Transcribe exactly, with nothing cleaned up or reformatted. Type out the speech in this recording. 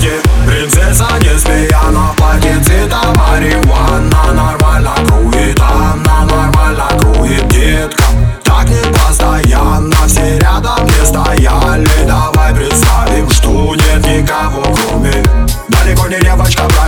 кровати. Принцесса не спьяна, в платье цвета марихуана. Нормально круит она, нормально круит детка. Так не постоянно, все рядом не стояли. Давай представим, что нет никого кроме. Далеко не девочка,